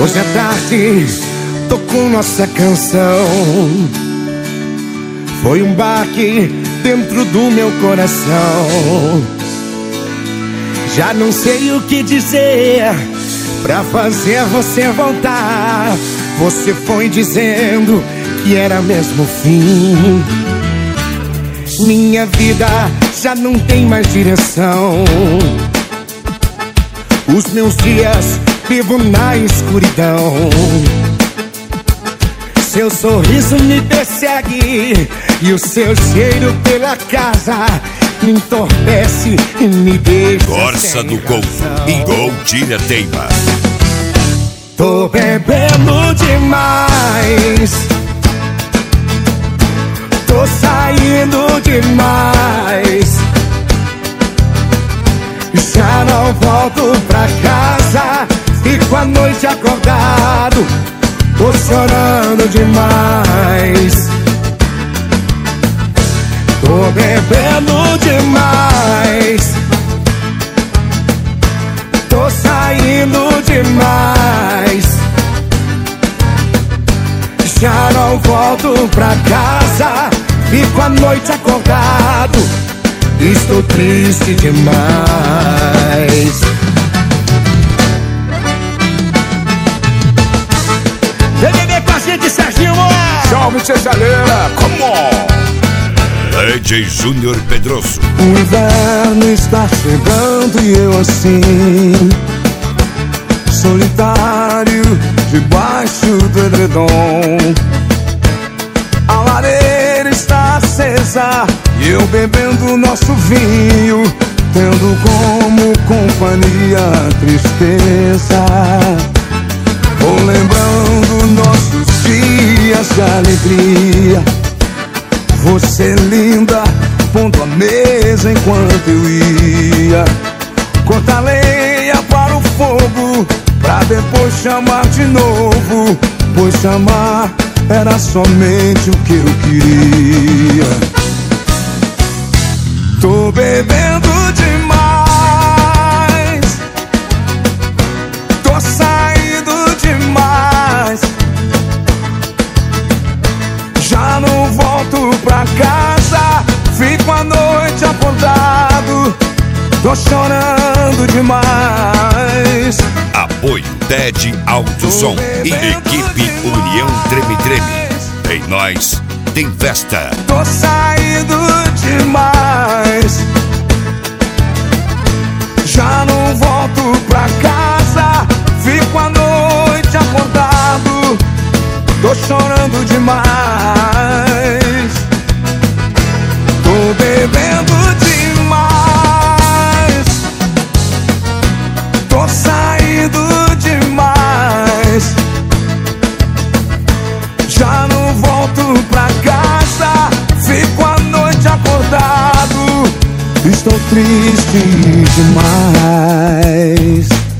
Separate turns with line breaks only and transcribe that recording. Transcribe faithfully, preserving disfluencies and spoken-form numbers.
Hoje à tarde tocou nossa canção. Foi um baque dentro do meu coração. Já não sei o que dizer pra fazer você voltar. Você foi dizendo que era mesmo o fim. Minha vida já não tem mais direção. Os meus dias vivo na escuridão. Seu sorriso me persegue e o seu cheiro pela casa me entorpece e me deixa
Corsa do Golfo e Gol Tira Teima.
Tô bebendo demais, tô saindo demais. Já não volto pra casa, fico a noite acordado, tô chorando demais. Tô bebendo demais, tô saindo demais. Já não volto pra casa, fico a noite acordado, estou triste demais. Vem beber com a gente, Serginho!
Salve, tia Jaleira!
Come on! D J Júnior Pedroso.
O inverno está chegando e eu assim, solitário, debaixo do edredom. A lareira está acesa e eu bebendo nosso vinho, tendo como companhia a tristeza. Vou lembrando nossos dias de alegria. Você linda, pondo a mesa enquanto eu ia cortar lenha para o fogo, pra depois chamar de novo, pois chamar era somente o que eu queria. Tô bebendo demais, tô saindo demais. Já não volto pra casa, fico a noite acordado, tô chorando demais.
Apoio D E D Alto Som e equipe União Treme Treme. Em nós tem festa.
Tô saindo demais, já não volto pra casa, fico a noite acordado, tô chorando demais. Tô bebendo demais, tô saindo demais. Já não volto pra casa, fico a noite acordado, estou triste demais.